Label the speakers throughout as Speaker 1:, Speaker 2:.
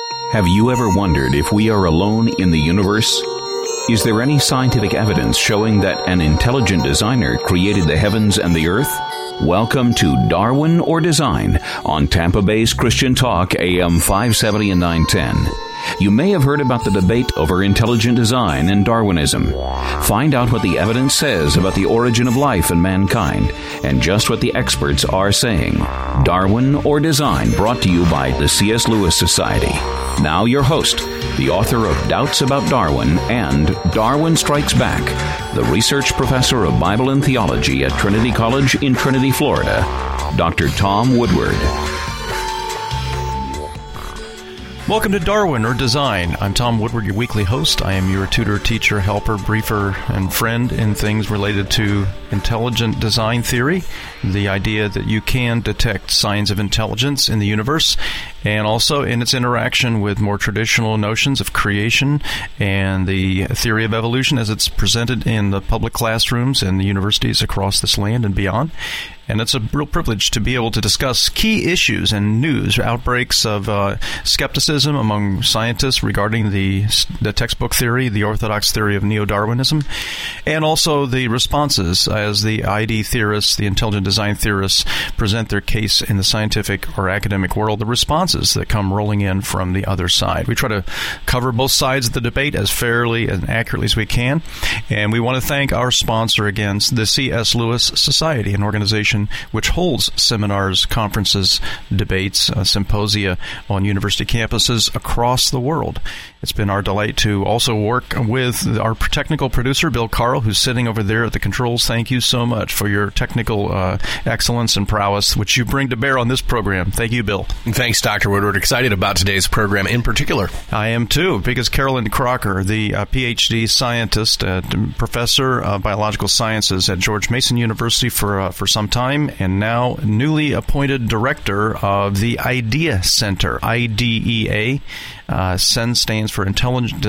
Speaker 1: Have you ever wondered if we are alone in the universe? Is there any scientific evidence showing that an intelligent designer created the heavens and the earth? Welcome to Darwin or Design on Tampa Bay's Christian Talk, AM 570 and 910. You may have heard about the debate over intelligent design and Darwinism. Find out what the evidence says about the origin of life and mankind, and just what the experts are saying. Darwin or Design, brought to you by the C.S. Lewis Society. Now your host, the author of Doubts About Darwin and Darwin Strikes Back, the research professor of Bible and Theology at Trinity College in Trinity, Florida, Dr. Tom Woodward.
Speaker 2: Welcome to Darwin or Design. I'm Tom Woodward, your weekly host. I am your tutor, teacher, helper, briefer, and friend in things related to intelligent design theory, the idea that you can detect signs of intelligence in the universe, and also in its interaction with more traditional notions of creation and the theory of evolution as it's presented in the public classrooms and the universities across this land and beyond. And it's a real privilege to be able to discuss key issues and news, outbreaks of skepticism among scientists regarding the textbook theory, the orthodox theory of neo-Darwinism, and also the responses as the ID theorists, the intelligent design theorists, present their case in the scientific or academic world, the responses that come rolling in from the other side. We try to cover both sides of the debate as fairly and accurately as we can, and we want to thank our sponsor again, the C.S. Lewis Society, an organization which holds seminars, conferences, debates, symposia on university campuses across the world. It's been our delight to also work with our technical producer, Bill Carl, who's sitting over there at the controls. Thank you so much for your technical excellence and prowess, which you bring to bear on this program. Thank you, Bill.
Speaker 3: Thanks, Dr. Woodward. Excited about today's program in particular.
Speaker 2: I am too, because Carolyn Crocker, the PhD scientist, professor of biological sciences at George Mason University for some time, and now newly appointed director of the IDEA Center, IDEA. SEN stands for Intelligent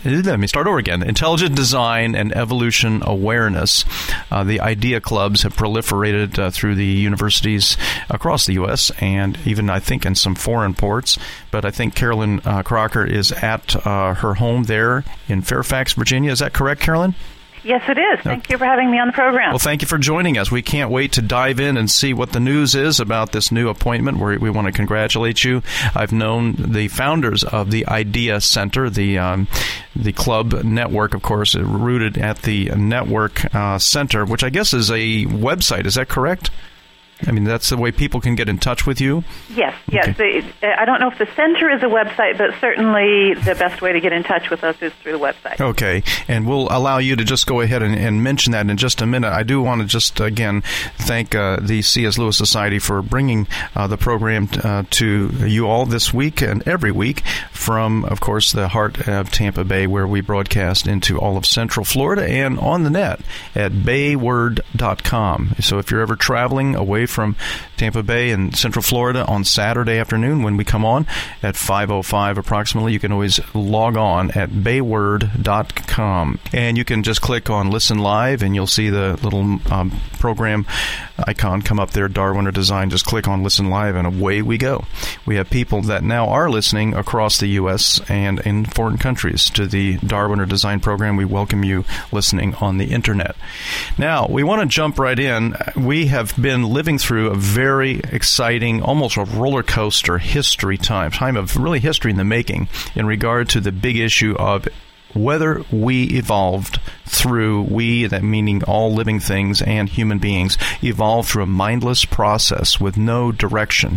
Speaker 2: Design and Evolution Awareness. The IDEA clubs have proliferated through the universities across the U.S. and even, I think, in some foreign ports. But I think Carolyn Crocker is at her home there in Fairfax, Virginia. Is that correct, Carolyn?
Speaker 4: Yes, it is. Thank you for having me on the program.
Speaker 2: Well, thank you for joining us. We can't wait to dive in and see what the news is about this new appointment. We want to congratulate you. I've known the founders of the IDEA Center, the club network, of course, rooted at the Network Center, which I guess is a website. Is that correct? I mean, that's the way people can get in touch with you?
Speaker 4: Yes.
Speaker 2: Okay.
Speaker 4: I don't know if the center is a website, but certainly the best way to get in touch with us is through the website.
Speaker 2: Okay, and we'll allow you to just go ahead and mention that in just a minute. I do want to just, again, thank the C.S. Lewis Society for bringing the program to you all this week and every week from, of course, the heart of Tampa Bay, where we broadcast into all of Central Florida and on the net at bayword.com. So if you're ever traveling away from Tampa Bay and Central Florida on Saturday afternoon when we come on at 5:05 approximately, you can always log on at bayword.com. And you can just click on Listen Live and you'll see the little program icon come up there, Darwin or Design. Just click on Listen Live and away we go. We have people that now are listening across the U.S. and in foreign countries to the Darwin or Design program. We welcome you listening on the Internet. Now, we want to jump right in. We have been living through a very exciting, almost a roller coaster time of really history in the making in regard to the big issue of whether we evolved through, that meaning all living things and human beings, evolved through a mindless process with no direction,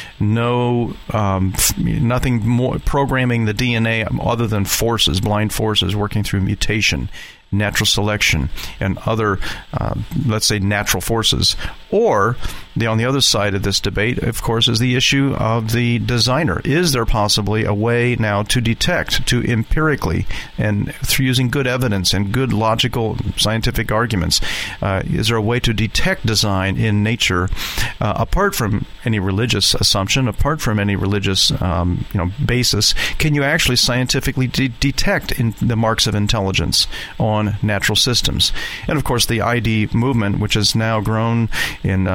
Speaker 2: nothing more programming the DNA other than forces, blind forces working through mutation, natural selection, and other, let's say, natural forces. Or, on the other side of this debate, of course, is the issue of the designer. Is there possibly a way now to detect, to empirically, and through using good evidence and good logical scientific arguments, is there a way to detect design in nature apart from any religious assumption, apart from any religious basis? Can you actually scientifically detect the marks of intelligence on natural systems? And of course, the ID movement, which has now grown in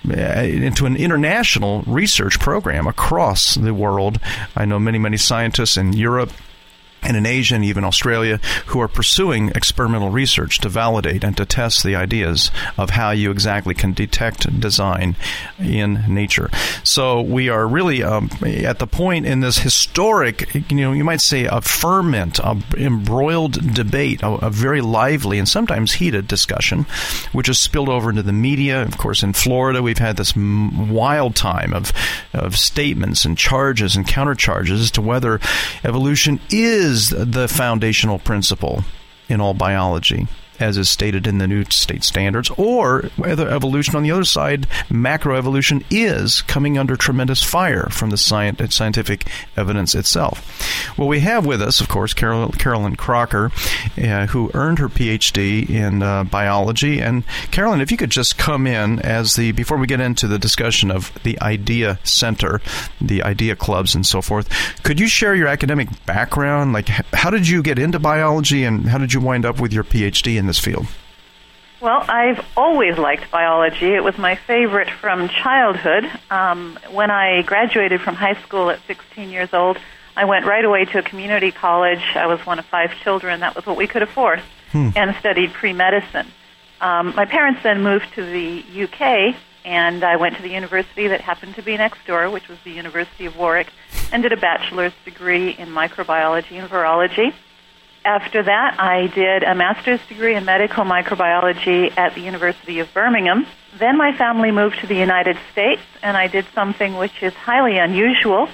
Speaker 2: into an international research program across the world. I know many scientists in Europe and in Asia and even Australia who are pursuing experimental research to validate and to test the ideas of how you exactly can detect design in nature. So we are really at the point in this historic, you might say a ferment, a embroiled debate, a very lively and sometimes heated discussion, which has spilled over into the media. Of course, in Florida, we've had this wild time of statements and charges and countercharges as to whether evolution is the foundational principle in all biology, as is stated in the new state standards, or whether evolution on the other side, macroevolution, is coming under tremendous fire from the scientific evidence itself. Well, we have with us, of course, Carolyn Crocker, who earned her PhD in biology. And Carolyn, if you could just come in before we get into the discussion of the Idea Center, the Idea Clubs and so forth, could you share your academic background? Like, how did you get into biology and how did you wind up with your PhD in this field?
Speaker 4: Well, I've always liked biology. It was my favorite from childhood. When I graduated from high school at 16 years old, I went right away to a community college. I was one of 5 children. That was what we could afford, and studied pre-medicine. My parents then moved to the UK, and I went to the university that happened to be next door, which was the University of Warwick, and did a bachelor's degree in microbiology and virology. After that, I did a master's degree in medical microbiology at the University of Birmingham. Then my family moved to the United States, and I did something which is highly unusual.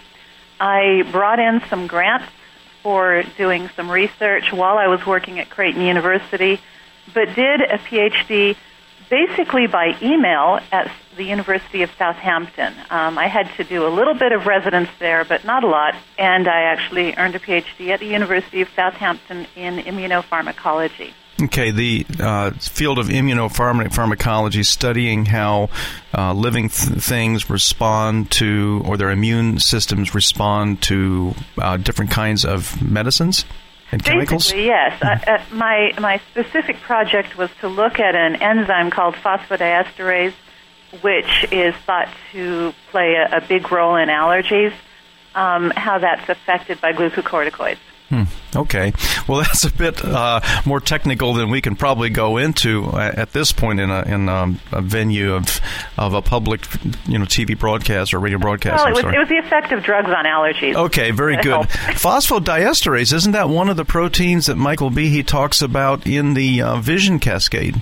Speaker 4: I brought in some grants for doing some research while I was working at Creighton University, but did a PhD basically by email at the University of Southampton. I had to do a little bit of residence there, but not a lot, and I actually earned a PhD at the University of Southampton in immunopharmacology.
Speaker 2: Okay, the field of immunopharmacology, studying how living things respond to, or their immune systems respond to different kinds of medicines and chemicals?
Speaker 4: Basically, yes. My specific project was to look at an enzyme called phosphodiesterase, which is thought to play a big role in allergies, how that's affected by glucocorticoids.
Speaker 2: Okay. Well, that's a bit more technical than we can probably go into at this point in a venue of a public, TV broadcast or radio broadcast.
Speaker 4: Well, it was the effect of drugs on allergies.
Speaker 2: Okay, very good. Phosphodiesterase, isn't that one of the proteins that Michael Behe talks about in the vision cascade?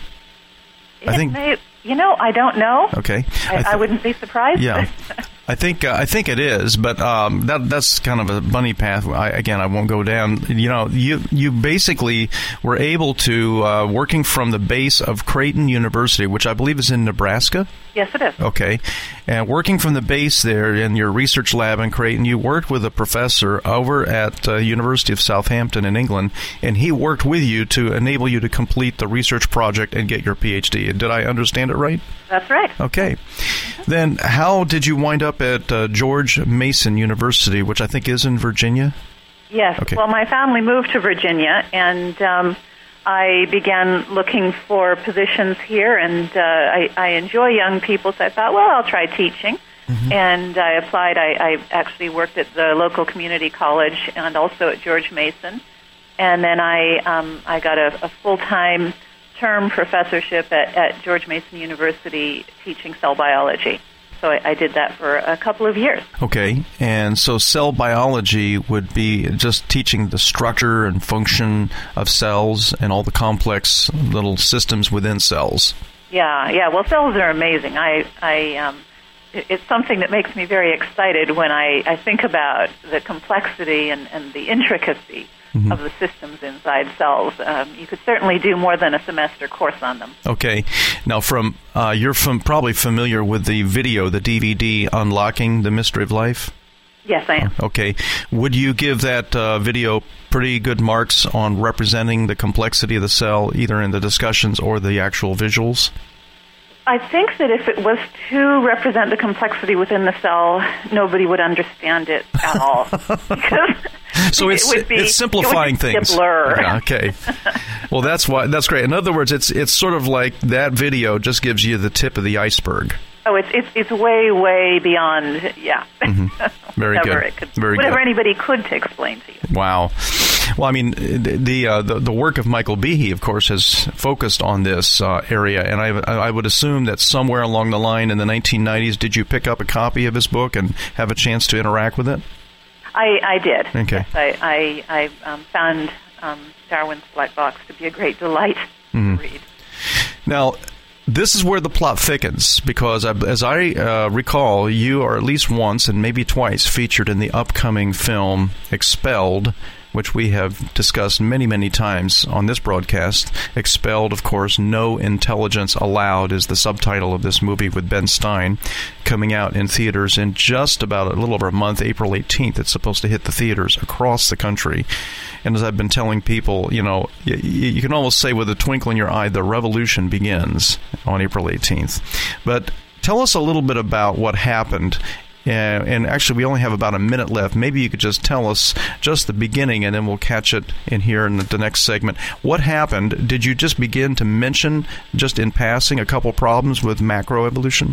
Speaker 2: I think.
Speaker 4: I don't know.
Speaker 2: Okay.
Speaker 4: I wouldn't be surprised.
Speaker 2: Yeah. I think it is, but that's kind of a bunny path. I won't go down. You basically were able to, working from the base of Creighton University, which I believe is in Nebraska.
Speaker 4: Yes, it is.
Speaker 2: Okay. And working from the base there in your research lab in Creighton, you worked with a professor over at University of Southampton in England, and he worked with you to enable you to complete the research project and get your PhD. Did I understand it right?
Speaker 4: That's right.
Speaker 2: Okay. Then how did you wind up at George Mason University, which I think is in Virginia?
Speaker 4: Yes. Okay. Well, my family moved to Virginia, and I began looking for positions here, and I enjoy young people, so I thought, well, I'll try teaching. Mm-hmm. And I applied. I actually worked at the local community college and also at George Mason. And then I got a full-time term professorship at George Mason University teaching cell biology. So I did that for a couple of years. Okay. And so cell biology would be just teaching the structure and function of cells and all the complex little systems within cells. Yeah. Well, cells are amazing. It's something that makes me very excited when I think about the complexity and the intricacy of the systems inside cells. You could certainly do more than a semester course on them. Okay. Now, you're probably familiar with the video, the DVD, Unlocking the Mystery of Life? Yes, I am. Okay. Would you give that video pretty good marks on representing the complexity of the cell, either in the discussions or the actual visuals? I think that if it was to represent the complexity within the cell, nobody would understand it at all. So it's simplifying things. A blur. Yeah, okay. Well, that's great. In other words, it's sort of like that video just gives you the tip of the iceberg. Oh, it's way beyond, yeah.
Speaker 2: Very good.
Speaker 4: Whatever anybody could to explain to you.
Speaker 2: Wow. Well, I mean, the work of Michael Behe, of course, has focused on this area, and I would assume that somewhere along the line in the 1990s, did you pick up a copy of his book and have a chance to interact with it?
Speaker 4: I did.
Speaker 2: Okay.
Speaker 4: Yes, I found Darwin's Black Box to be a great delight to read.
Speaker 2: Now, this is where the plot thickens, because as I recall, you are at least once and maybe twice featured in the upcoming film Expelled, which we have discussed many, many times on this broadcast. Expelled, of course, No Intelligence Allowed is the subtitle of this movie with Ben Stein, coming out in theaters in just about a little over a month, April 18th. It's supposed to hit the theaters across the country. And as I've been telling people, you know, you can almost say with a twinkle in your eye, the revolution begins on April 18th. But tell us a little bit about what happened. And actually, we only have about a minute left. Maybe you could just tell us just the beginning, and then we'll catch it in here in the next segment. What happened? Did you just begin to mention, just in passing, a couple problems with macroevolution?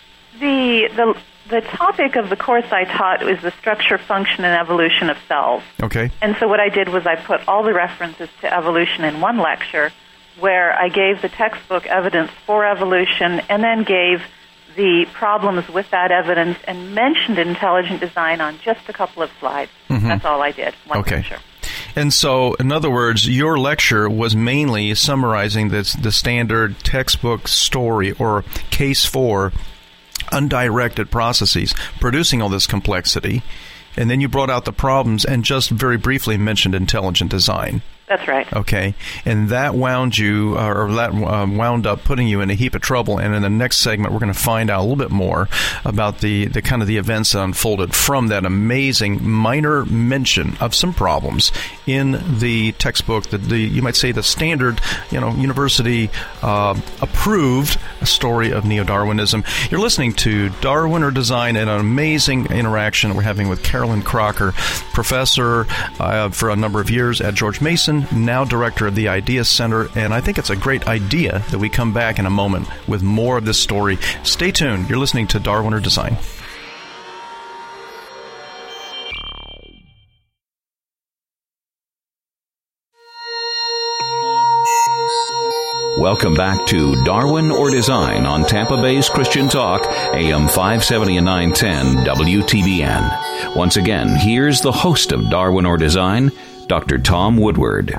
Speaker 4: The topic of the course I taught was the structure, function, and evolution of cells.
Speaker 2: Okay.
Speaker 4: And so what I did was I put all the references to evolution in one lecture, where I gave the textbook evidence for evolution and then gave the problems with that evidence and mentioned intelligent design on just a couple of slides. That's all I did, one lecture.
Speaker 2: And so, in other words, your lecture was mainly summarizing the standard textbook story or case for undirected processes producing all this complexity, and then you brought out the problems and just very briefly mentioned intelligent design.
Speaker 4: That's right.
Speaker 2: Okay, and that wound up putting you in a heap of trouble. And in the next segment, we're going to find out a little bit more about the kind of the events that unfolded from that amazing minor mention of some problems in the textbook, the you might say the standard, university approved story of neo-Darwinism. You're listening to Darwin or Design, and an amazing interaction we're having with Carolyn Crocker, professor for a number of years at George Mason, now director of the Idea Center, and I think it's a great idea that we come back in a moment with more of this story. Stay tuned. You're listening to Darwin or Design.
Speaker 1: Welcome back to Darwin or Design on Tampa Bay's Christian Talk, AM 570 and 910 WTBN. Once again, here's the host of Darwin or Design, Dr. Tom Woodward.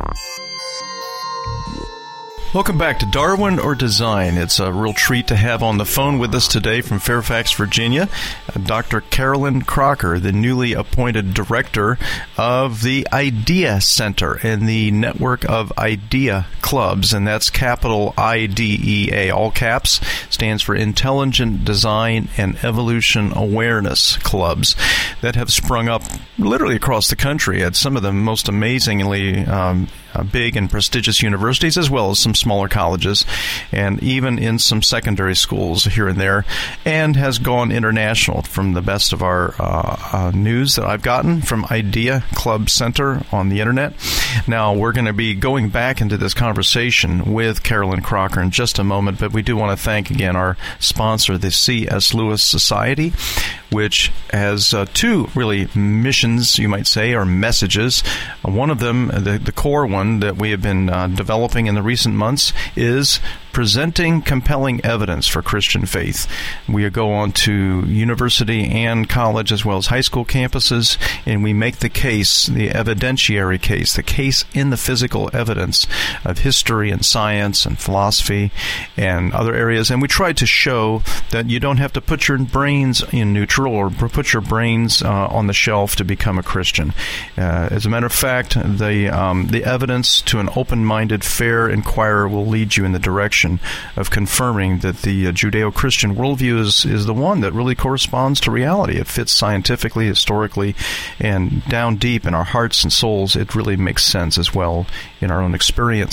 Speaker 2: Welcome back to Darwin or Design. It's a real treat to have on the phone with us today from Fairfax, Virginia, Dr. Carolyn Crocker, the newly appointed director of the Idea Center and the network of Idea Clubs, and that's capital IDEA, all caps, stands for Intelligent Design and Evolution Awareness Clubs that have sprung up literally across the country at some of the most amazingly big and prestigious universities, as well as some smaller colleges, and even in some secondary schools here and there, and has gone international from the best of our news that I've gotten from Idea Club Center on the internet. Now, we're going to be going back into this conversation with Carolyn Crocker in just a moment, but we do want to thank again our sponsor, the C.S. Lewis Society, which has two really missions, you might say, or messages. One of them, the core one that we have been developing in the recent months, is presenting compelling evidence for Christian faith. We go on to university and college as well as high school campuses, and we make the case, the evidentiary case, the case in the physical evidence of history and science and philosophy and other areas. And we try to show that you don't have to put your brains in neutral or put your brains on the shelf to become a Christian. As a matter of fact, the evidence to an open-minded, fair inquirer will lead you in the direction of confirming that the Judeo-Christian worldview is the one that really corresponds to reality. It fits scientifically, historically, and down deep in our hearts and souls, it really makes sense as well in our own experience.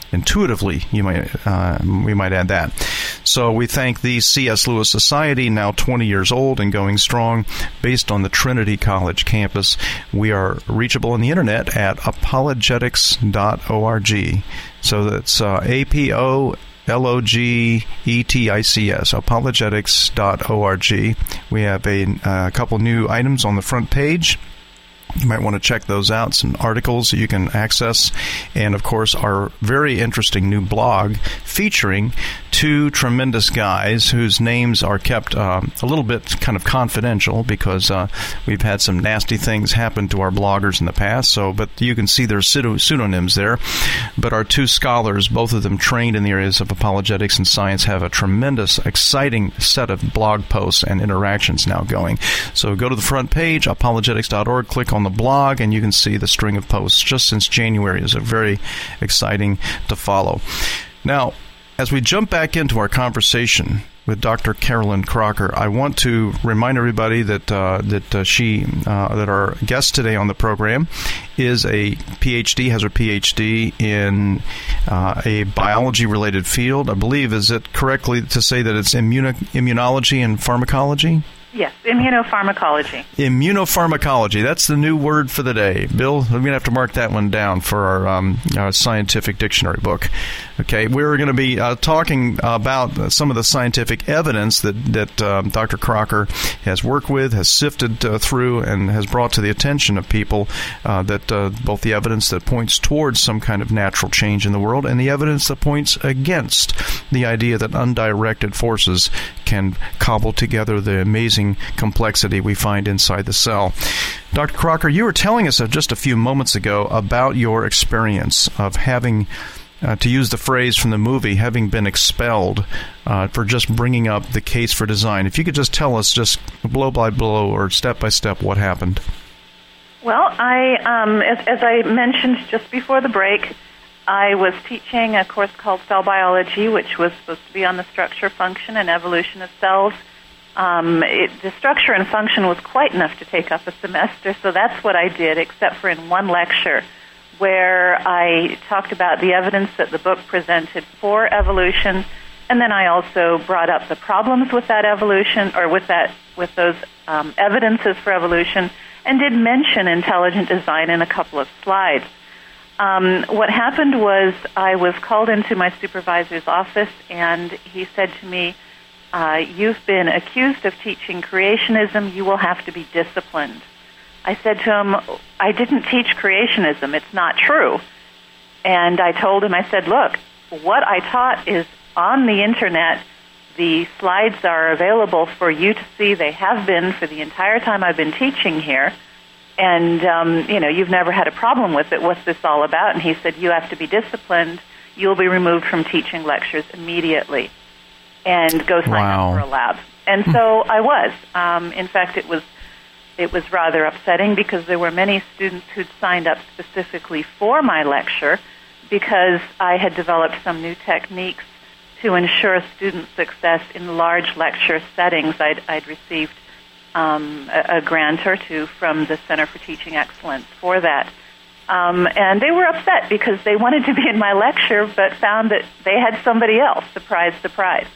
Speaker 2: intuitively. We might add that. So we thank the C.S. Lewis Society, now 20 years old and going strong, based on the Trinity College campus. We are reachable on the internet at apologetics.org. So that's APOLOGETICS, apologetics.org. We have a couple new items on the front page. You might want to check those out, some articles that you can access, and, of course, our very interesting new blog featuring two tremendous guys whose names are kept a little bit kind of confidential because we've had some nasty things happen to our bloggers in the past, but you can see their pseudonyms there. But our two scholars, both of them trained in the areas of apologetics and science, have a tremendous, exciting set of blog posts and interactions now going. So go to the front page, apologetics.org, click on the blog, and you can see the string of posts just since January. Is very exciting to follow. Now, as we jump back into our conversation with Dr. Carolyn Crocker, I want to remind everybody that our guest today on the program is a PhD, has her PhD in a biology-related field. I believe, is it correctly to say that it's immunology and pharmacology?
Speaker 4: Yes, immunopharmacology.
Speaker 2: Immunopharmacology. That's the new word for the day. Bill, we're going to have to mark that one down for our scientific dictionary book. Okay, we're going to be talking about some of the scientific evidence that Dr. Crocker has worked with, has sifted through, and has brought to the attention of people, that both the evidence that points towards some kind of natural change in the world and the evidence that points against the idea that undirected forces can cobble together the amazing complexity we find inside the cell. Dr. Crocker, you were telling us just a few moments ago about your experience of having, to use the phrase from the movie, having been expelled for just bringing up the case for design. If you could just tell us, just blow by blow or step by step, what happened.
Speaker 4: Well, as I mentioned just before the break, I was teaching a course called Cell Biology, which was supposed to be on the structure, function, and evolution of cells. The structure and function was quite enough to take up a semester, so that's what I did, except for in one lecture where I talked about the evidence that the book presented for evolution, and then I also brought up the problems with that evolution, or with those evidences for evolution, and did mention intelligent design in a couple of slides. What happened was I was called into my supervisor's office, and he said to me, you've been accused of teaching creationism. You will have to be disciplined. I said to him, I didn't teach creationism. It's not true. And I told him, I said, look, what I taught is on the Internet. The slides are available for you to see. They have been for the entire time I've been teaching here. And, you've never had a problem with it. What's this all about? And he said, you have to be disciplined. You'll be removed from teaching lectures immediately and go sign up for a lab. And so I was. In fact, it was rather upsetting because there were many students who'd signed up specifically for my lecture because I had developed some new techniques to ensure student success in large lecture settings. I'd received a grant or two from the Center for Teaching Excellence for that. And they were upset because they wanted to be in my lecture but found that they had somebody else. Surprise, surprise.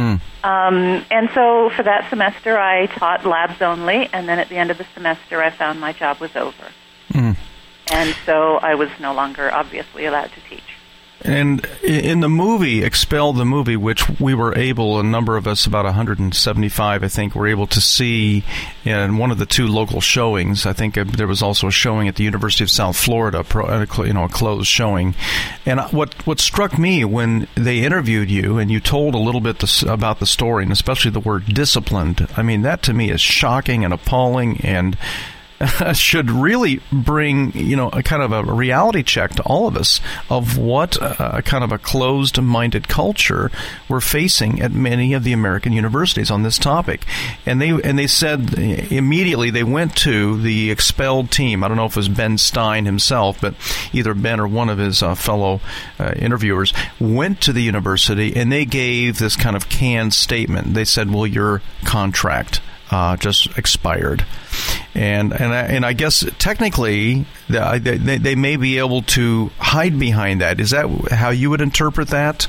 Speaker 4: And so for that semester, I taught labs only, and then at the end of the semester, I found my job was over. And so I was no longer, obviously, allowed to teach.
Speaker 2: And in the movie, Expel the movie, which we were able, a number of us, about 175, I think, were able to see in one of the two local showings. I think there was also a showing at the University of South Florida, a closed showing. And what struck me when they interviewed you and you told a little bit about the story, and especially the word disciplined, I mean, that to me is shocking and appalling and should really bring, a kind of a reality check to all of us of what kind of a closed-minded culture we're facing at many of the American universities on this topic. And they said immediately they went to the expelled team. I don't know if it was Ben Stein himself, but either Ben or one of his fellow interviewers went to the university, and they gave this kind of canned statement. They said, well, your contract just expired. And I guess technically they may be able to hide behind that. Is that how you would interpret that?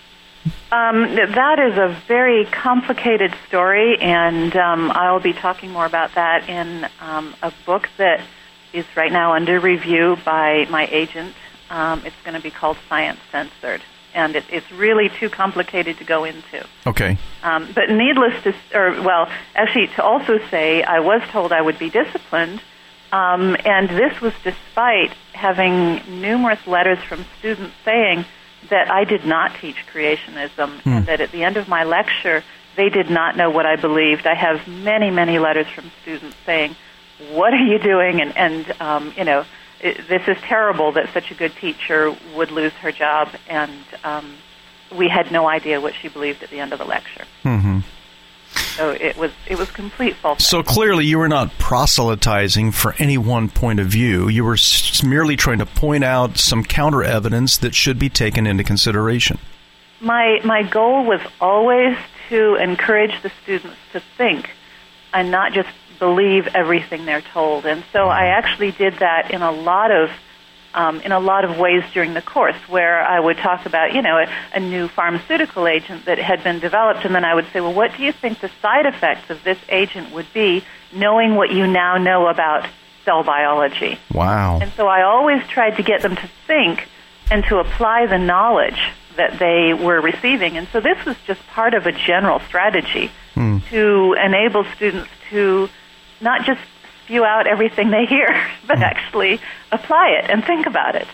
Speaker 4: That is a very complicated story, and I'll be talking more about that in a book that is right now under review by my agent. It's going to be called Science Censored, and it's really too complicated to go into.
Speaker 2: Okay.
Speaker 4: But needless to, actually to also say, I was told I would be disciplined, and this was despite having numerous letters from students saying that I did not teach creationism, and that at the end of my lecture, they did not know what I believed. I have many, many letters from students saying, "What are you doing?" And this is terrible that such a good teacher would lose her job, and we had no idea what she believed at the end of the lecture. Mm-hmm. So it was complete falsehood.
Speaker 2: So clearly you were not proselytizing for any one point of view. You were merely trying to point out some counter evidence that should be taken into consideration.
Speaker 4: My goal was always to encourage the students to think and not just believe everything they're told. And so I actually did that in a lot of ways during the course, where I would talk about, a new pharmaceutical agent that had been developed, and then I would say, well, what do you think the side effects of this agent would be, knowing what you now know about cell biology?
Speaker 2: Wow.
Speaker 4: And so I always tried to get them to think and to apply the knowledge that they were receiving. And so this was just part of a general strategy to enable students to not just spew out everything they hear, but actually apply it and think about it.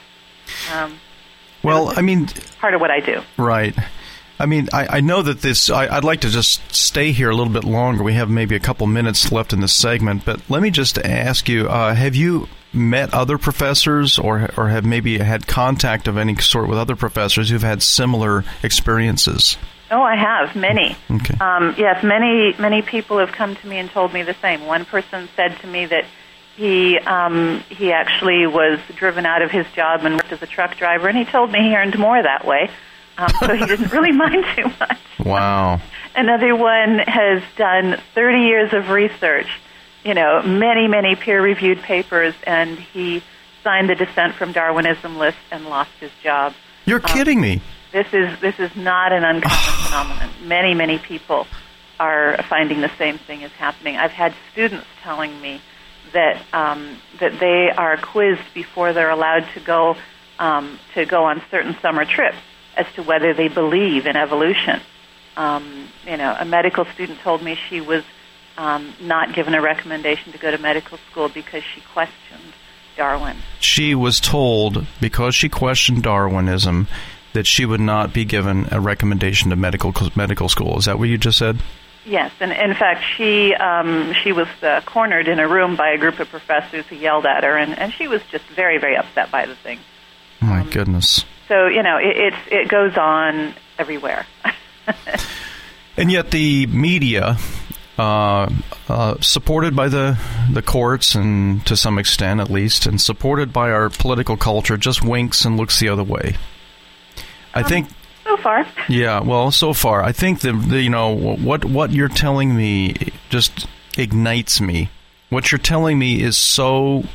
Speaker 4: Part of what I do.
Speaker 2: Right. I mean, I know that this, I'd like to just stay here a little bit longer. We have maybe a couple minutes left in this segment, but let me just ask you, have you met other professors or have maybe had contact of any sort with other professors who've had similar experiences?
Speaker 4: Oh, I have, many.
Speaker 2: Okay.
Speaker 4: Yes, many people have come to me and told me the same. One person said to me that he actually was driven out of his job and worked as a truck driver, and he told me he earned more that way, so he didn't really mind too much.
Speaker 2: Wow.
Speaker 4: Another one has done 30 years of research, many, many peer-reviewed papers, and he signed the Dissent from Darwinism list and lost his job.
Speaker 2: You're kidding me.
Speaker 4: This is not an uncommon phenomenon. Many, many people are finding the same thing is happening. I've had students telling me that they are quizzed before they're allowed to go on certain summer trips as to whether they believe in evolution. A medical student told me she was not given a recommendation to go to medical school because she questioned Darwin. She was told, because she questioned Darwinism, that she would not be given a recommendation to medical school. Is that what you just said? Yes, and in fact, she was cornered in a room by a group of professors who yelled at her, and she was just very, very upset by the thing. Oh, my goodness. So, it goes on everywhere. And yet the media, supported by the courts, and to some extent at least, and supported by our political culture, just winks and looks the other way. I think so far. Yeah, well, so far. I think what you're telling me just ignites me. What you're telling me is so.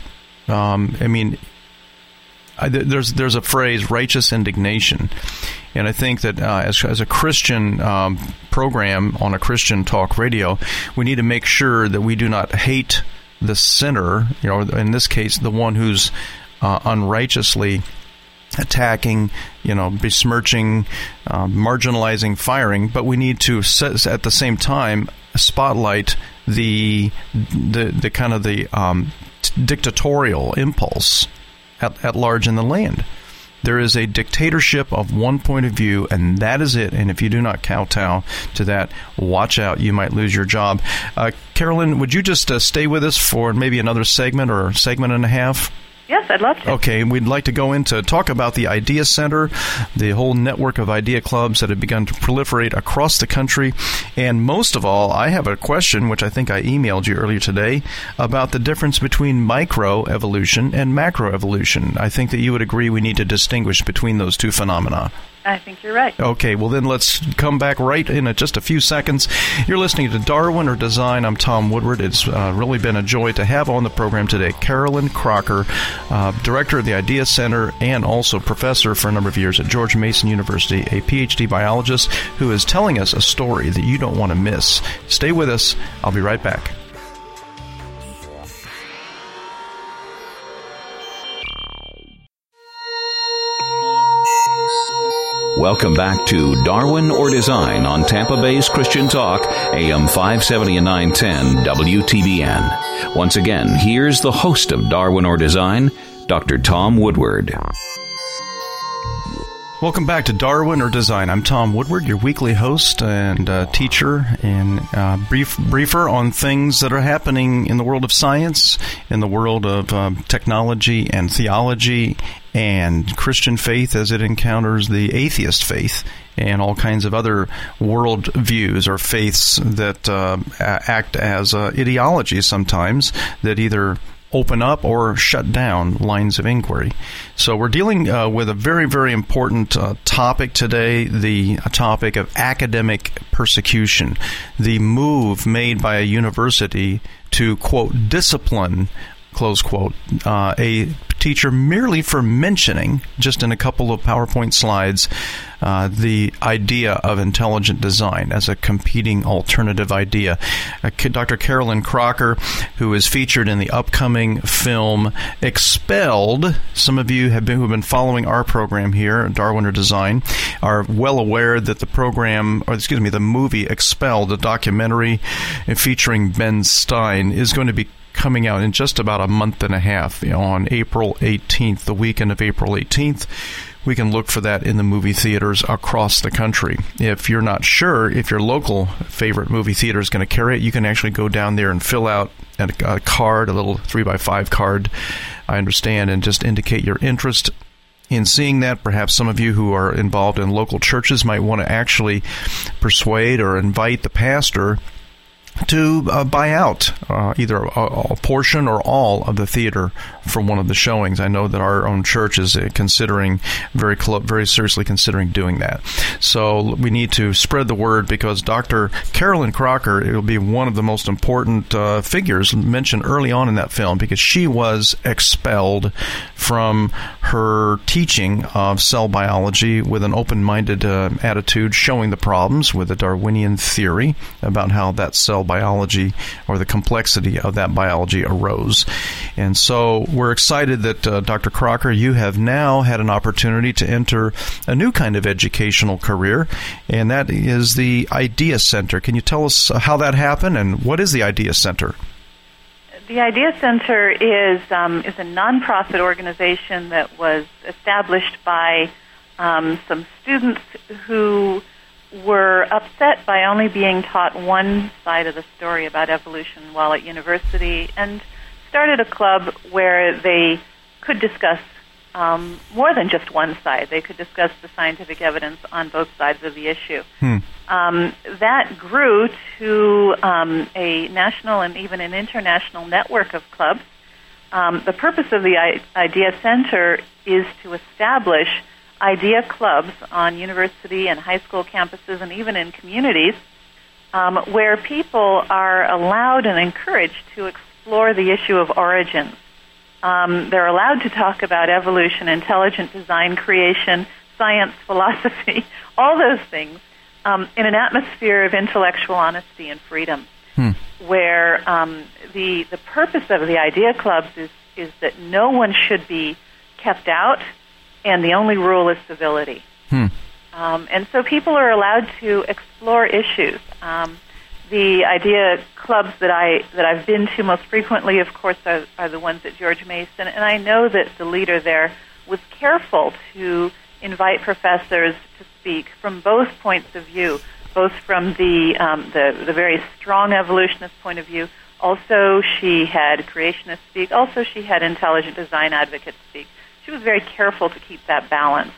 Speaker 4: There's a phrase, righteous indignation, and I think that as a Christian program on a Christian talk radio, we need to make sure that we do not hate the sinner. In this case, the one who's unrighteously attacking, besmirching, marginalizing, firing, but we need to at the same time spotlight the kind of the dictatorial impulse at large in the land. There is a dictatorship of one point of view, and that is it. And if you do not kowtow to that, watch out, you might lose your job. Carolyn, would you just stay with us for maybe another segment or segment and a half? Yes, Yes, I'd love to.
Speaker 2: Okay, we'd like to go into talk about the Idea Center, the whole network of idea clubs that have begun to proliferate across the country. And most of all, I have a question, which I think I emailed you earlier today, about the difference between microevolution and macroevolution. I think that you would agree we need to distinguish between those two phenomena.
Speaker 4: I think you're right.
Speaker 2: Okay, well then let's come back right in just a few seconds. You're listening to Darwin or Design. I'm Tom Woodward. It's really been a joy to have on the program today Carolyn Crocker, director of the Idea Center and also professor for a number of years at George Mason University, a PhD biologist who is telling us a story that you don't want to miss. Stay with us. I'll be right back.
Speaker 1: Welcome back to Darwin or Design on Tampa Bay's Christian Talk, AM 570 and 910 WTBN. Once again, here's the host of Darwin or Design, Dr. Tom Woodward.
Speaker 2: Welcome back to Darwin or Design. I'm Tom Woodward, your weekly host and teacher and briefer on things that are happening in the world of science, in the world of technology and theology and Christian faith as it encounters the atheist faith and all kinds of other world views or faiths that act as ideologies sometimes that either open up or shut down lines of inquiry. So we're dealing with a very, very important topic today, the topic of academic persecution, the move made by a university to, quote, discipline, close quote, a teacher merely for mentioning, just in a couple of PowerPoint slides, the idea of intelligent design as a competing alternative idea. Dr. Carolyn Crocker, who is featured in the upcoming film Expelled. Some of you who have been following our program here, Darwin or Design, are well aware that the movie Expelled, a documentary featuring Ben Stein, is going to be coming out in just about a month and a half, on April 18th, the weekend of April 18th. We can look for that in the movie theaters across the country. If you're not sure if your local favorite movie theater is going to carry it, you can actually go down there and fill out a card, a little 3x5 card, I understand, and just indicate your interest in seeing that. Perhaps some of you who are involved in local churches might want to actually persuade or invite the pastor to buy out either a portion or all of the theater from one of the showings. I know that our own church is considering, very seriously considering doing that. So we need to spread the word, because Dr. Carolyn Crocker will be one of the most important figures mentioned early on in that film, because she was expelled from her teaching of cell biology with an open-minded attitude, showing the problems with the Darwinian theory about how that cell biology or the complexity of that biology arose. And so we're excited that Dr. Crocker, you have now had an opportunity to enter a new kind of educational career, and that is the Idea Center. Can you tell us how that happened, and what is the Idea Center?
Speaker 4: The Idea Center is a nonprofit organization that was established by some students who were upset by only being taught one side of the story about evolution while at university, and started a club where they could discuss more than just one side. They could discuss the scientific evidence on both sides of the issue. That grew to a national and even an international network of clubs. The purpose of the Idea Center is to establish idea clubs on university and high school campuses and even in communities where people are allowed and encouraged to explore the issue of origins. They're allowed to talk about evolution, intelligent design, creation, science, philosophy, all those things in an atmosphere of intellectual honesty and freedom, where the purpose of the idea clubs is that no one should be kept out, and the only rule is civility. And so people are allowed to explore issues. The idea clubs that I've been to most frequently, of course, are the ones at George Mason, and I know that the leader there was careful to invite professors to speak from both points of view, both from the very strong evolutionist point of view, Also, she had creationists speak. Also, she had intelligent design advocates speak. She was very careful to keep that balance.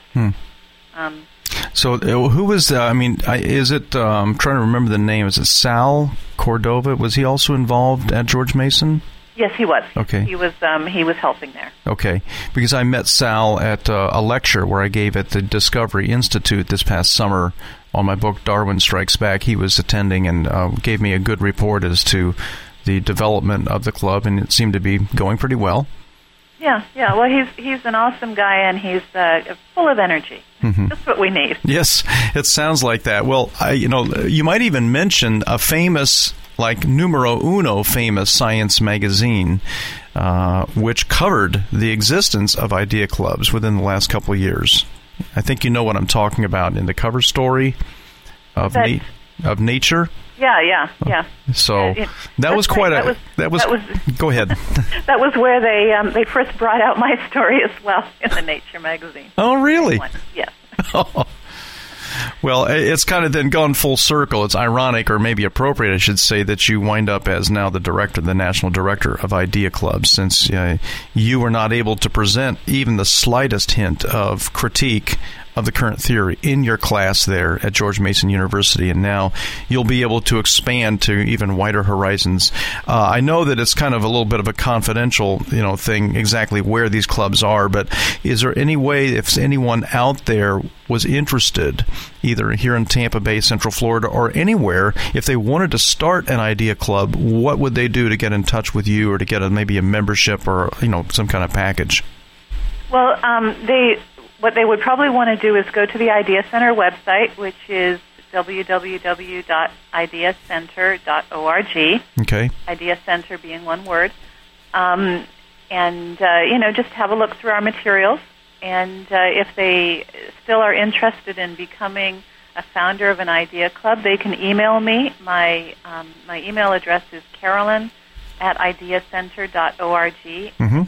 Speaker 2: So who was, is it, I'm trying to remember the name, is it Sal Cordova? Was he also involved at George Mason?
Speaker 4: Yes, he was.
Speaker 2: Okay.
Speaker 4: He was helping there.
Speaker 2: Okay. Because I met Sal at a lecture where I gave at the Discovery Institute this past summer on my book, Darwin Strikes Back. He was attending and gave me a good report as to the development of the club, and it seemed to be going pretty well.
Speaker 4: Yeah. Well, he's an awesome guy, and he's full of energy. Mm-hmm. That's what we need.
Speaker 2: Yes, it sounds like that. Well, you might even mention a famous, like numero uno famous science magazine, which covered the existence of idea clubs within the last couple of years. I think you know what I'm talking about in the cover story of Nature.
Speaker 4: Yeah.
Speaker 2: So that was quite a. That was. Go ahead.
Speaker 4: That was where they first brought out my story as well in the Nature magazine.
Speaker 2: Oh, really?
Speaker 4: Yes.
Speaker 2: Well, it's kind of then gone full circle. It's ironic, or maybe appropriate, I should say, that you wind up as now the national director of Idea Club, since you were not able to present even the slightest hint of critique of the current theory in your class there at George Mason University, and now you'll be able to expand to even wider horizons. I know that it's kind of a little bit of a confidential, thing exactly where these clubs are, but is there any way, if anyone out there was interested, either here in Tampa Bay, Central Florida, or anywhere, if they wanted to start an idea club, what would they do to get in touch with you or to get maybe a membership or some kind of package?
Speaker 4: Well, what they would probably want to do is go to the Idea Center website, which is www.ideacenter.org.
Speaker 2: Okay.
Speaker 4: Idea Center being one word. And just have a look through our materials. And if they still are interested in becoming a founder of an idea club, they can email me. My email address is carolyn@ideacenter.org.
Speaker 2: Mm-hmm.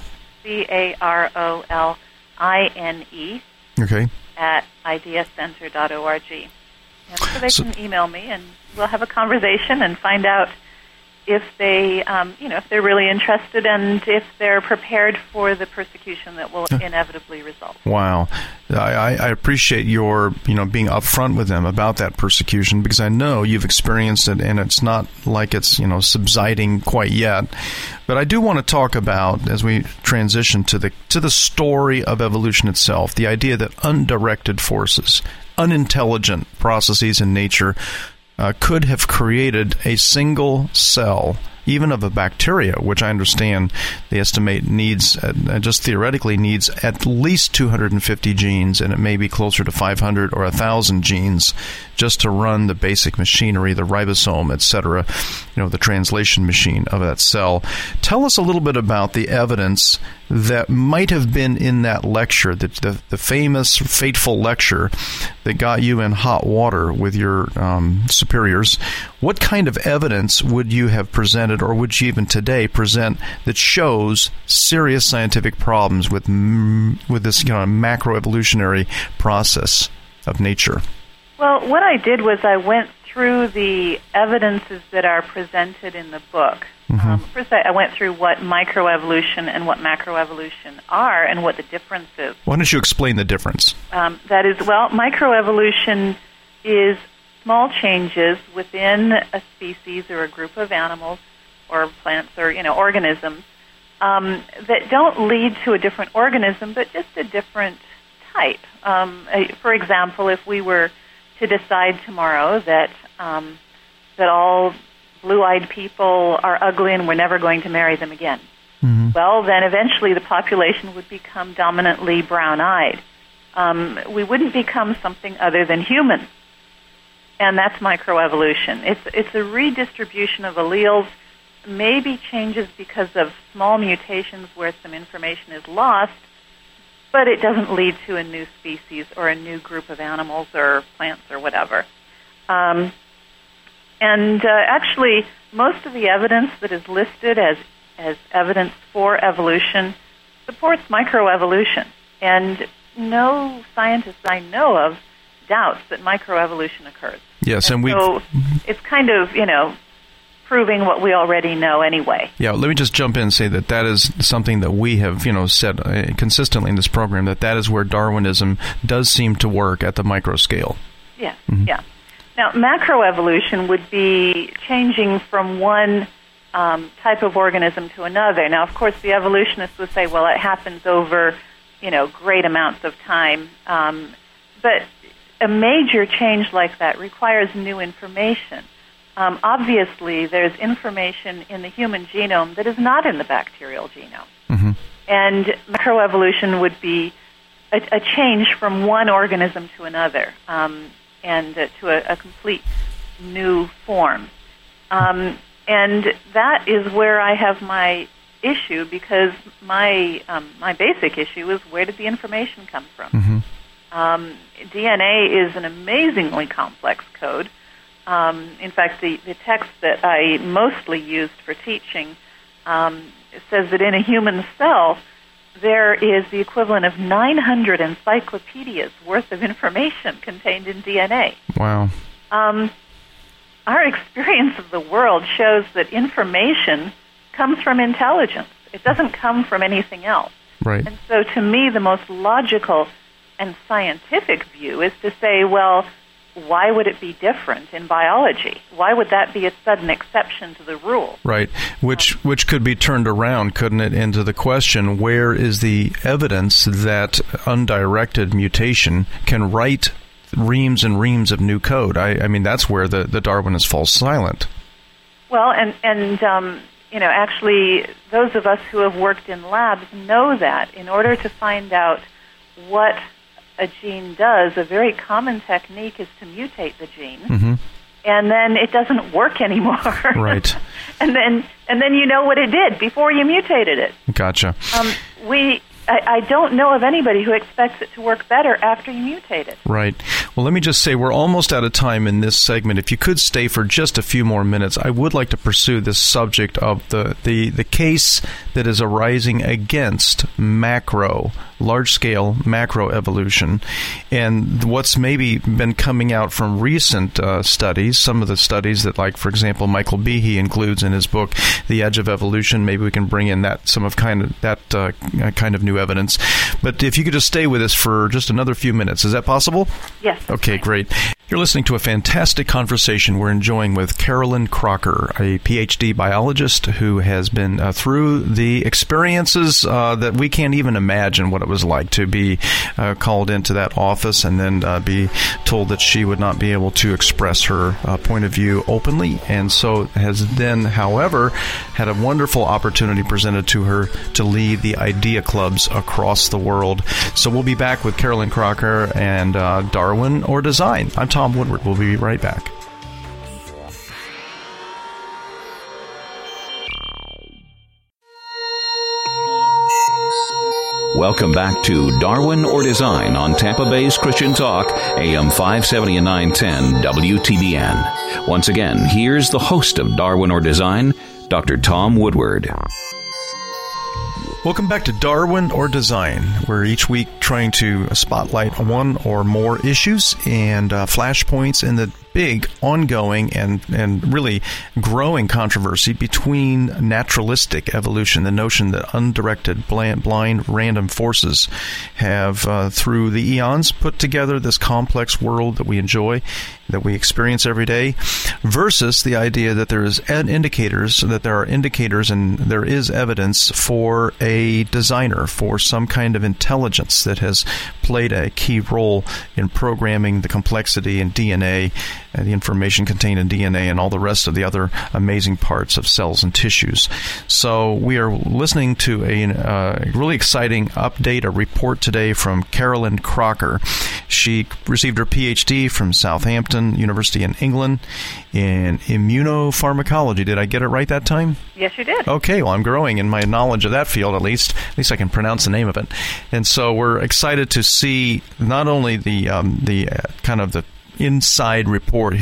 Speaker 4: CarolIne.
Speaker 2: Okay.
Speaker 4: At ideacenter.org. And so they can email me, and we'll have a conversation and find out if they, if they're really interested and if they're prepared for the persecution that will inevitably result.
Speaker 2: Wow. I appreciate your, being upfront with them about that persecution, because I know you've experienced it, and it's not like it's, subsiding quite yet. But I do want to talk about, as we transition to the story of evolution itself, the idea that undirected forces, unintelligent processes in nature, could have created a single cell, even of a bacteria, which I understand they estimate needs, just theoretically needs at least 250 genes, and it may be closer to 500 or 1,000 genes just to run the basic machinery, the ribosome, etc., the translation machine of that cell. Tell us a little bit about the evidence that might have been in that lecture, the famous, fateful lecture that got you in hot water with your superiors. What kind of evidence would you have presented, or would you even today present, that shows serious scientific problems with this macroevolutionary process of nature?
Speaker 4: Well, what I did was I went through the evidences that are presented in the book. Mm-hmm. First, I went through what microevolution and what macroevolution are and what the difference is.
Speaker 2: Why don't you explain the difference?
Speaker 4: That is, microevolution is small changes within a species or a group of animals or plants or, organisms that don't lead to a different organism, but just a different type. For example, if we were to decide tomorrow that all blue-eyed people are ugly and we're never going to marry them again, mm-hmm. Well, then eventually the population would become dominantly brown-eyed. We wouldn't become something other than humans, and that's microevolution. It's a redistribution of alleles, maybe changes because of small mutations where some information is lost, but it doesn't lead to a new species or a new group of animals or plants or whatever. Actually, most of the evidence that is listed as evidence for evolution supports microevolution. And no scientist I know of doubts that microevolution occurs.
Speaker 2: Yes,
Speaker 4: so it's kind of, proving what we already know anyway.
Speaker 2: Yeah, let me just jump in and say that is something that we have, said consistently in this program, that is where Darwinism does seem to work at the micro scale.
Speaker 4: Yeah, yeah. Now, macroevolution would be changing from one type of organism to another. Now, of course, the evolutionists would say, well, it happens over, great amounts of time. But a major change like that requires new information. Obviously, there's information in the human genome that is not in the bacterial genome. Mm-hmm. And macroevolution would be a change from one organism to another and to a complete new form. And that is where I have my issue, because my basic issue is, where did the information come from? Mm-hmm. DNA is an amazingly complex code. In fact, the text that I mostly used for teaching says that in a human cell, there is the equivalent of 900 encyclopedias worth of information contained in DNA.
Speaker 2: Wow.
Speaker 4: Our experience of the world shows that information comes from intelligence. It doesn't come from anything else.
Speaker 2: Right.
Speaker 4: And so to me, the most logical and scientific view is to say, well, why would it be different in biology? Why would that be a sudden exception to the rule?
Speaker 2: Right, which could be turned around, couldn't it, into the question, where is the evidence that undirected mutation can write reams and reams of new code? I mean, that's where the Darwinists fall silent.
Speaker 4: Well, and actually, those of us who have worked in labs know that in order to find out what a gene does, a very common technique is to mutate the gene, mm-hmm. and then it doesn't work anymore.
Speaker 2: Right.
Speaker 4: and then you know what it did before you mutated it.
Speaker 2: Gotcha.
Speaker 4: I don't know of anybody who expects it to work better after you mutate it.
Speaker 2: Right. Well, let me just say we're almost out of time in this segment. If you could stay for just a few more minutes, I would like to pursue this subject of the case that is arising against large-scale macroevolution, and what's maybe been coming out from recent studies, some of the studies that, like, for example, Michael Behe includes in his book, The Edge of Evolution. Maybe we can bring in that kind of new evidence. But if you could just stay with us for just another few minutes. Is that possible?
Speaker 4: Yes.
Speaker 2: Okay, great. You're listening to a fantastic conversation we're enjoying with Carolyn Crocker, a PhD biologist who has been through the experiences that we can't even imagine what it was like to be called into that office and then be told that she would not be able to express her point of view openly, and so has then, however, had a wonderful opportunity presented to her to lead the idea clubs across the world. So we'll be back with Carolyn Crocker and Darwin or Design. I'm Tom Woodward. We'll be right back.
Speaker 1: Welcome back to Darwin or Design on Tampa Bay's Christian Talk, AM 570 and 910 WTBN. Once again, here's the host of Darwin or Design, Dr. Tom Woodward.
Speaker 2: Welcome back to Darwin or Design. We're each week trying to spotlight one or more issues and flashpoints in the big, ongoing, and really growing controversy between naturalistic evolution, the notion that undirected, blind, random forces have, through the eons, put together this complex world that we enjoy, that we experience every day, versus the idea that there are indicators and there is evidence for a designer, for some kind of intelligence that has played a key role in programming the complexity in DNA, the information contained in DNA, and all the rest of the other amazing parts of cells and tissues. So we are listening to a really exciting update, a report today from Carolyn Crocker. She received her PhD from Southampton University in England in immunopharmacology. Did I get it right that time?
Speaker 4: Yes, you did. Okay,
Speaker 2: well, I'm growing in my knowledge of that field, at least I can pronounce the name of it. And so we're excited to see not only the kind of the inside report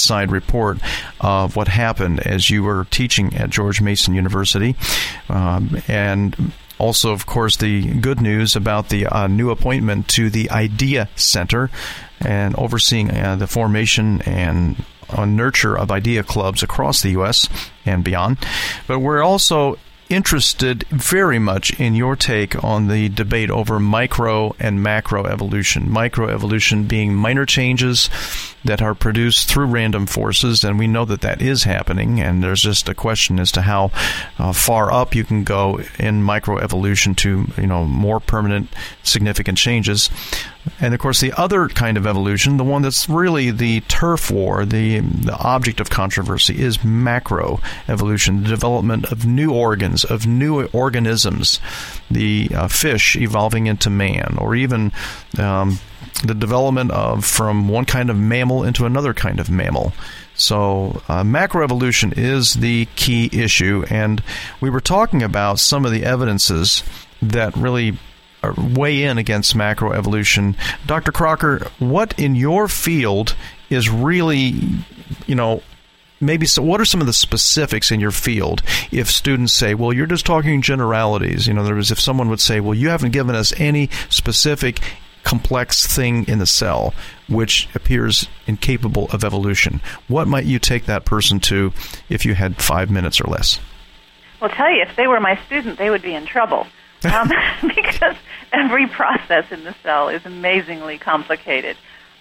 Speaker 2: of what happened as you were teaching at George Mason University, and also, of course, the good news about the new appointment to the Idea Center and overseeing the formation and nurture of idea clubs across the U.S. and beyond. But we're also interested very much in your take on the debate over micro and macro evolution. Microevolution being minor changes that are produced through random forces, and we know that that is happening, and there's just a question as to how far up you can go in microevolution to, more permanent, significant changes. And of course, the other kind of evolution, the one that's really the turf war, the object of controversy, is macroevolution, the development of new organs, of new organisms, the fish evolving into man, or even the development of from one kind of mammal into another kind of mammal. So macroevolution is the key issue, and we were talking about some of the evidences that really weigh in against macroevolution. Dr. Crocker, what in your field is really, what are some of the specifics in your field if students say, well, you're just talking generalities? In other words, if someone would say, well, you haven't given us any specific complex thing in the cell which appears incapable of evolution, what might you take that person to if you had 5 minutes or less?
Speaker 4: Well, I'll tell you, if they were my student, they would be in trouble. Because every process in the cell is amazingly complicated.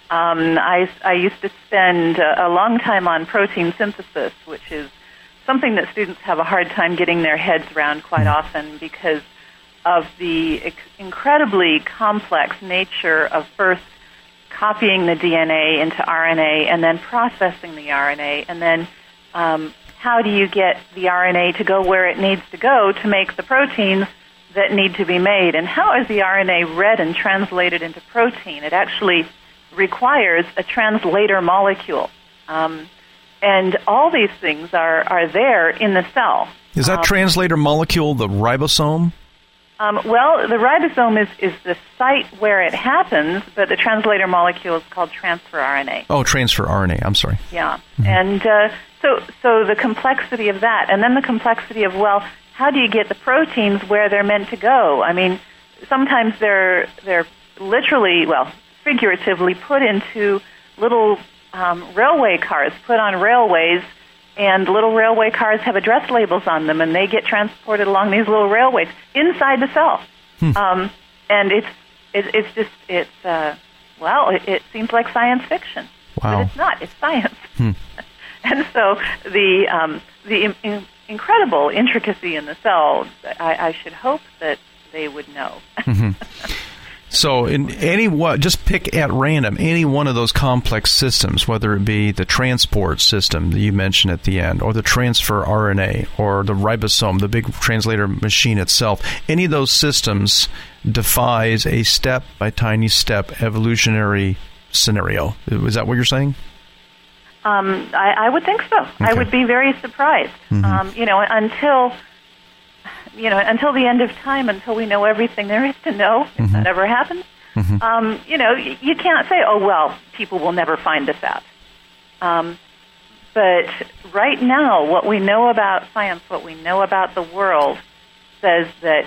Speaker 4: I used to spend a long time on protein synthesis, which is something that students have a hard time getting their heads around quite often because of the incredibly complex nature of first copying the DNA into RNA and then processing the RNA, and then how do you get the RNA to go where it needs to go to make the proteins that need to be made, and how is the RNA read and translated into protein? It actually requires a translator molecule, and all these things are there in the cell.
Speaker 2: Is that translator molecule the ribosome?
Speaker 4: Well, the ribosome is the site where it happens, but the translator molecule is called transfer RNA.
Speaker 2: Oh, transfer RNA. I'm sorry.
Speaker 4: Yeah, and so the complexity of that, and then the complexity of, well, how do you get the proteins where they're meant to go? I mean, sometimes they're literally, figuratively put into little railway cars, put on railways, and little railway cars have address labels on them, and they get transported along these little railways inside the cell. And it seems like science fiction.
Speaker 2: Wow.
Speaker 4: But it's not. It's science. And so the incredible intricacy in the cell, I should hope that they would know.
Speaker 2: So in just pick at random any one of those complex systems, whether it be the transport system that you mentioned at the end, or the transfer RNA, or the ribosome, the big translator machine itself, any of those systems defies a step-by-tiny-step evolutionary scenario. Is that what you're saying?
Speaker 4: I would think so. Okay. I would be very surprised. Until the end of time, until we know everything there is to know, if that ever happens, you can't say, oh, well, people will never find this out. But right now, what we know about science, what we know about the world, says that,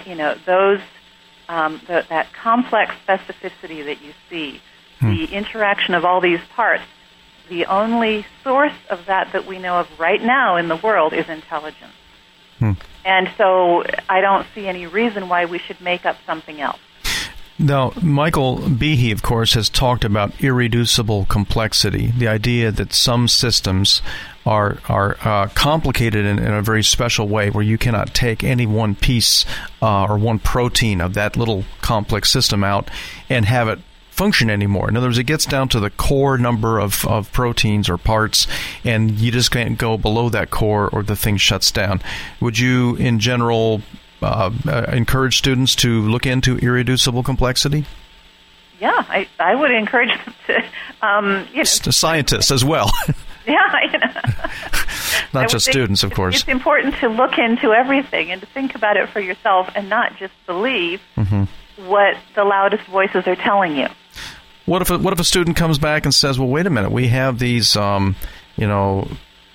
Speaker 4: that complex specificity that you see, the interaction of all these parts, the only source of that we know of right now in the world is intelligence. And so I don't see any reason why we should make up something else.
Speaker 2: Now, Michael Behe, of course, has talked about irreducible complexity, the idea that some systems are complicated in a very special way where you cannot take any one piece or one protein of that little complex system out and have it function anymore. In other words, it gets down to the core number of proteins or parts, and you just can't go below that core or the thing shuts down. Would you, in general, encourage students to look into irreducible complexity?
Speaker 4: Yeah, I would encourage them to,
Speaker 2: to scientists as well.
Speaker 4: Yeah,
Speaker 2: not just students, of course.
Speaker 4: It's important to look into everything and to think about it for yourself and not just believe what the loudest voices are telling you.
Speaker 2: What if a student comes back and says, well, wait a minute, we have these,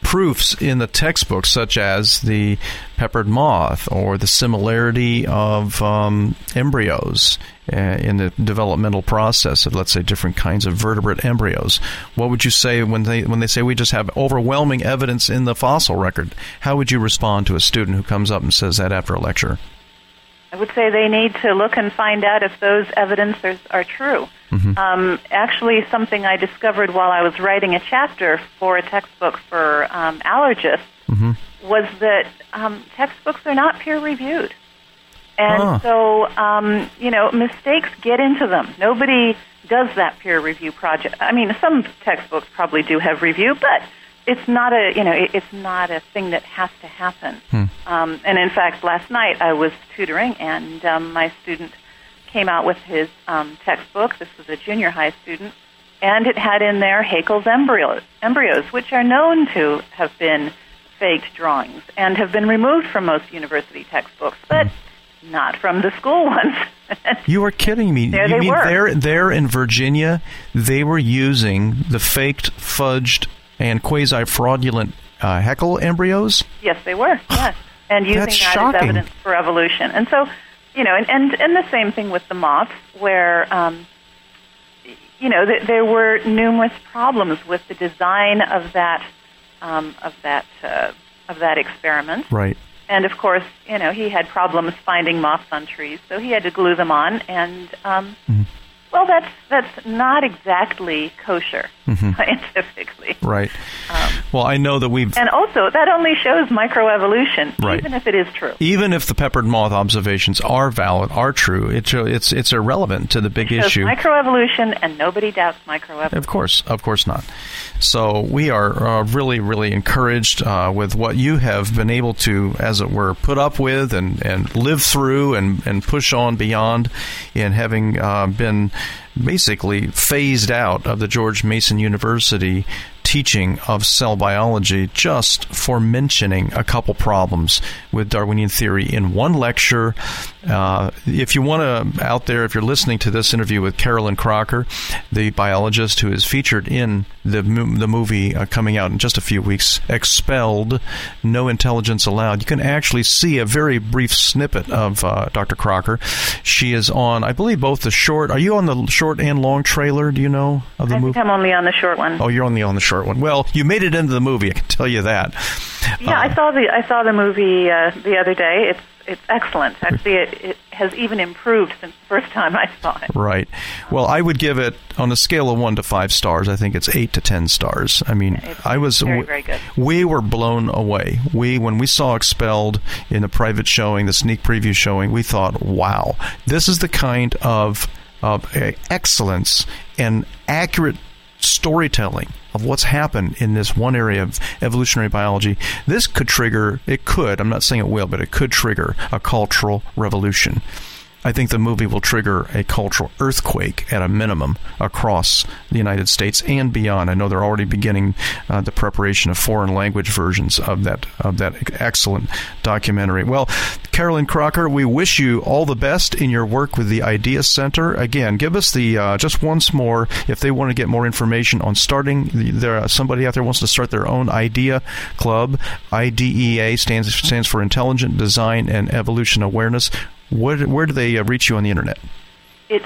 Speaker 2: proofs in the textbooks, such as the peppered moth or the similarity of embryos in the developmental process of, let's say, different kinds of vertebrate embryos. What would you say when they say we just have overwhelming evidence in the fossil record? How would you respond to a student who comes up and says that after a lecture?
Speaker 4: I would say they need to look and find out if those evidences are true. Actually, something I discovered while I was writing a chapter for a textbook for allergists was that textbooks are not peer-reviewed. And so, mistakes get into them. Nobody does that peer review project. I mean, some textbooks probably do have review, but it's not a thing that has to happen. And in fact, last night I was tutoring, and my student came out with his textbook. This was a junior high student, and it had in there Haeckel's embryos, which are known to have been faked drawings and have been removed from most university textbooks, but not from the school ones.
Speaker 2: You are kidding me.
Speaker 4: There
Speaker 2: you
Speaker 4: were.
Speaker 2: There in Virginia, they were using the faked, fudged, and quasi-fraudulent Haeckel embryos?
Speaker 4: Yes, they were, yes. And using
Speaker 2: That's
Speaker 4: that
Speaker 2: shocking.
Speaker 4: as evidence for evolution. And so, and the same thing with the moths, where, there were numerous problems with the design of that experiment.
Speaker 2: Right.
Speaker 4: And of course, he had problems finding moths on trees, so he had to glue them on. And well, that's not exactly kosher scientifically.
Speaker 2: Right. Well, I know that
Speaker 4: and also that only shows microevolution,
Speaker 2: Right.
Speaker 4: even if it is true.
Speaker 2: even if the peppered moth observations are valid, are true, it's irrelevant to the big
Speaker 4: It shows
Speaker 2: issue.
Speaker 4: microevolution, and nobody doubts microevolution.
Speaker 2: Of course not. So we are really, really encouraged with what you have been able to, as it were, put up with and live through and push on beyond in having been basically phased out of the George Mason University teaching of cell biology just for mentioning a couple problems with Darwinian theory in one lecture. If you want to, out there, if you're listening to this interview with Carolyn Crocker, the biologist who is featured in the movie coming out in just a few weeks, Expelled, No Intelligence Allowed, you can actually see a very brief snippet of Dr. Crocker. She is on, I believe, both the short. Are you on the short and long trailer? Do you know of the movie?
Speaker 4: I think I'm only on the short one.
Speaker 2: Oh, you're on the short one. Well, you made it into the movie, I can tell you that.
Speaker 4: Yeah, I saw the movie the other day. It's excellent. Actually, it has even improved since the first time I saw it.
Speaker 2: Right. Well, I would give it, on a scale of 1 to 5 stars, I think it's 8 to 10 stars. I mean,
Speaker 4: I was very, very good.
Speaker 2: We were blown away. When we saw Expelled in the private showing, the sneak preview showing, we thought, wow, this is the kind of excellence and accurate storytelling of what's happened in this one area of evolutionary biology. This could trigger, I'm not saying it will, but it could trigger a cultural revolution. I think the movie will trigger a cultural earthquake at a minimum across the United States and beyond. I know they're already beginning the preparation of foreign language versions of that excellent documentary. Well, Carolyn Crocker, we wish you all the best in your work with the IDEA Center. Again, give us the just once more, if they want to get more information on starting, somebody out there wants to start their own IDEA club. IDEA stands for Intelligent Design and Evolution Awareness. Where do they reach you on the internet?
Speaker 4: It's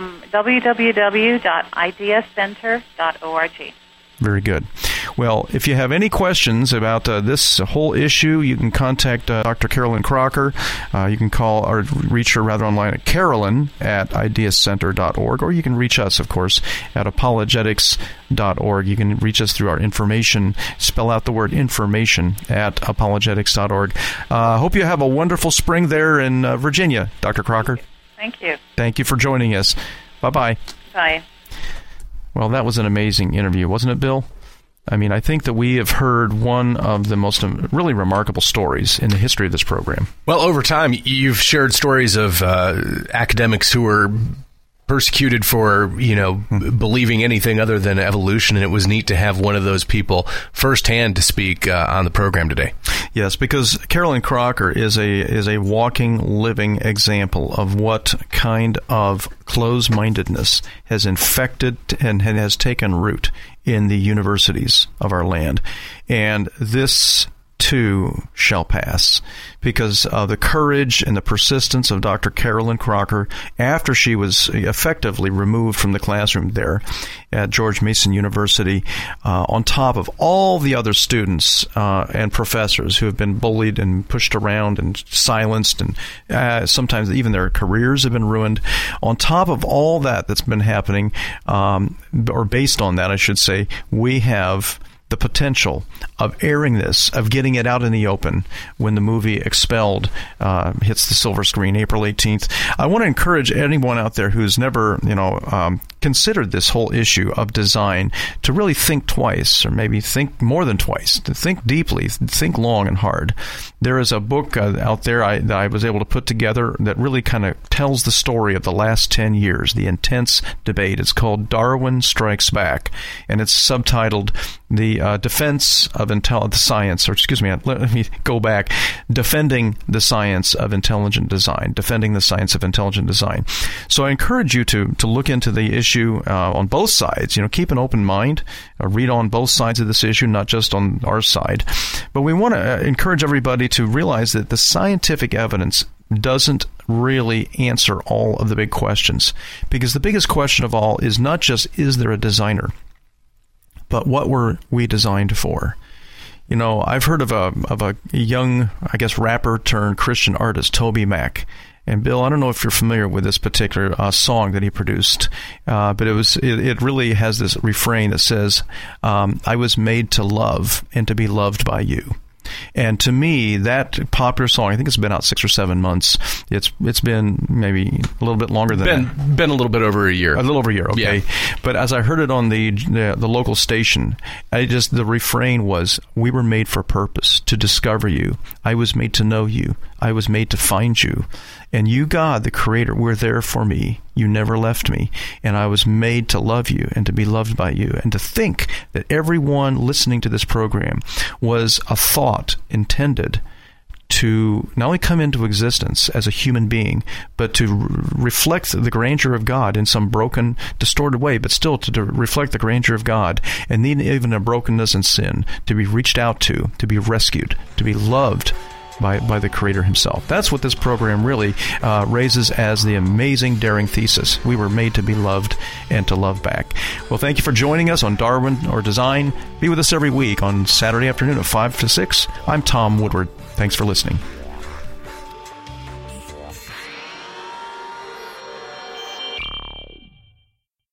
Speaker 4: www.ideacenter.org.
Speaker 2: Very good. Well, if you have any questions about this whole issue, you can contact Dr. Carolyn Crocker. You can call or reach her rather online at carolyn@ideacenter.org, or you can reach us, of course, at apologetics.org. You can reach us through our information. Spell out the word information at apologetics.org. Hope you have a wonderful spring there in Virginia, Dr. Crocker.
Speaker 4: Thank you.
Speaker 2: Thank you for joining us. Bye-bye.
Speaker 4: Bye.
Speaker 2: Well, that was an amazing interview, wasn't it, Bill? I mean, I think that we have heard one of the most really remarkable stories in the history of this program.
Speaker 3: Well, over time, you've shared stories of academics who were persecuted for, believing anything other than evolution, and it was neat to have one of those people firsthand to speak on the program today.
Speaker 2: Yes, because Carolyn Crocker is a walking, living example of what kind of closed-mindedness has infected and has taken root in the universities of our land. And this too shall pass, because of the courage and the persistence of Dr. Carolyn Crocker after she was effectively removed from the classroom there at George Mason University, on top of all the other students and professors who have been bullied and pushed around and silenced, and sometimes even their careers have been ruined. On top of all that's been happening, or based on that, I should say, we have the potential of airing this, of getting it out in the open when the movie Expelled hits the silver screen April 18th. I want to encourage anyone out there who's never, considered this whole issue of design to really think twice, or maybe think more than twice, to think deeply, think long and hard. There is a book out there that I was able to put together that really kind of tells the story of the last 10 years, the intense debate. It's called Darwin Strikes Back, and it's subtitled The Defense of Science, or excuse me, let me go back, Defending the Science of Intelligent Design, Defending the Science of Intelligent Design. So I encourage you to look into the issue on both sides. Keep an open mind, read on both sides of this issue, not just on our side. But we want to encourage everybody to realize that the scientific evidence doesn't really answer all of the big questions, because the biggest question of all is not just, is there a designer, but what were we designed for? I've heard of a young, I guess, rapper turned Christian artist, Toby Mac. And Bill, I don't know if you're familiar with this particular song that he produced, but it really has this refrain that says, I was made to love and to be loved by you. And to me, that popular song, I think it's been out 6 or 7 months. It's been maybe a little bit longer than that.
Speaker 3: Been a little bit over a year.
Speaker 2: A little over a year, okay. Yeah. But as I heard it on the local station, the refrain was, we were made for purpose, to discover you. I was made to know you. I was made to find you. And you, God, the Creator, were there for me. You never left me. And I was made to love you and to be loved by you. And to think that everyone listening to this program was a thought intended to not only come into existence as a human being, but to reflect the grandeur of God in some broken, distorted way, but still to reflect the grandeur of God, and then even a brokenness and sin, to be reached out to be rescued, to be loved by the Creator himself. That's what this program really raises as the amazing, daring thesis. We were made to be loved and to love back. Well, thank you for joining us on Darwin or Design. Be with us every week on Saturday afternoon at 5 to 6. I'm Tom Woodward. Thanks for listening.